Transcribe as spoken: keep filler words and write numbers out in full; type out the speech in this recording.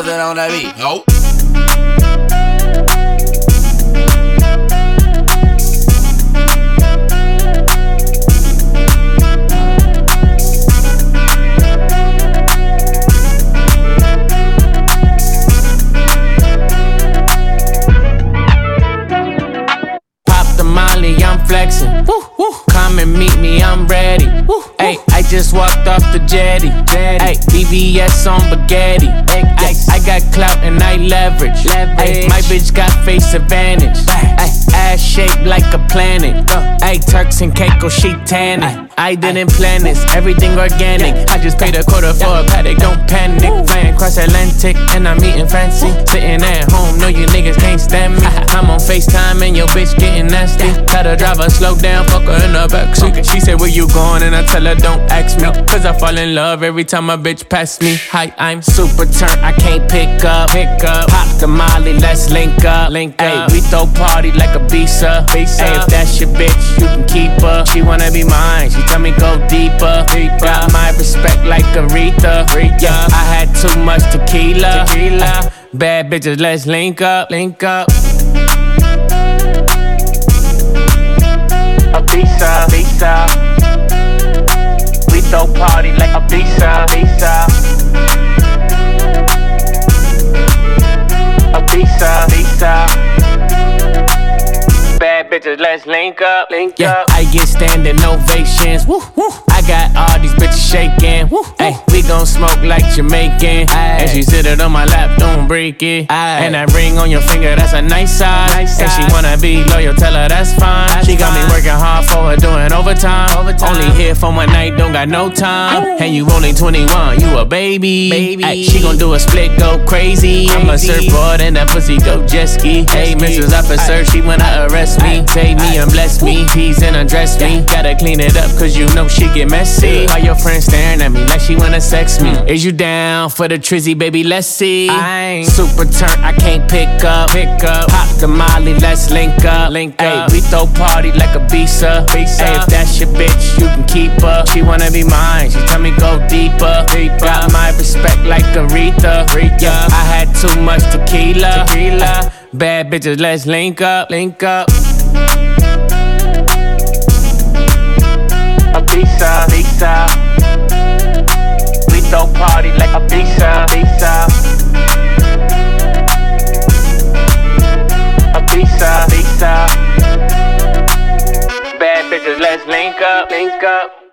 buzzing on that beat. Nope. I'm flexing. Woo, woo. Come and meet me, I'm ready. Ay, I just walked off the jetty. Ay, B B S on spaghetti. Ay, I got clout and I leverage. Ay, my bitch got face advantage. Ay, ass shaped like a planet. Ay, Turks and Caicos, she tanning. I didn't plan this, everything organic. I just paid a quarter for a paddock, don't panic. Flying cross Atlantic and I'm eating fancy. Sitting at home, know you niggas can't stand me. I'm on FaceTime and your bitch getting nasty. Tell the driver slow down, fuck her in the backseat. She said where you going and I tell her don't ask me. Cause I fall in love every time a bitch pass me. Hi, I'm super turned, I can't pick up. Pick up, pop the molly, let's link up. Link up. Ay, we throw party like a visa. Visa. Ay, if that's your bitch, you can keep her. She wanna be mine, she tell me go deeper. Deeper. Got my respect like Aretha. Yeah, I had too much tequila. Tequila. Uh, bad bitches, let's link up. Link up. A visa, visa. We throw party like a visa, visa. A visa, visa. Bad bitches, let's link up, link yeah, up. I get standing ovations. Woo, woo. I got all these bitches shaking. Woo, ay, we gon' smoke like Jamaican. Ay. And she sit it on my lap, don't break it. Ay. And that ring on your finger, that's a nice size. Nice and size. She wanna be loyal, tell her that's fine. That's she got fine. Me working hard for her, doing overtime. overtime. Only here for one night, don't got no time. Ooh. And you only twenty-one, you a baby. baby. Ay, she gon' do a split, go crazy. crazy. I'm a surfboard and that pussy go jet ski. Hey, Missus Officer, ay. She wanna arrest me. Ay. Save me and bless me, tease and undress me. Gotta clean it up cause you know she get messy. All your friends staring at me like she wanna sex me. Is you down for the trizzy, baby? Let's see. I ain't super turned, I can't pick up. Pick up, pop the molly, let's link up. Link up. Ay, we throw party like a visa. Visa. Ay, if that's your bitch, you can keep her. She wanna be mine, she tell me go deeper. Deeper. Got my respect like Aretha. Aretha. Yeah, I had too much tequila. Tequila. Uh, bad bitches, let's link up. Link up. A visa, visa. We throw party like a visa, visa. A visa, visa. Bad bitches, let's link up, link up.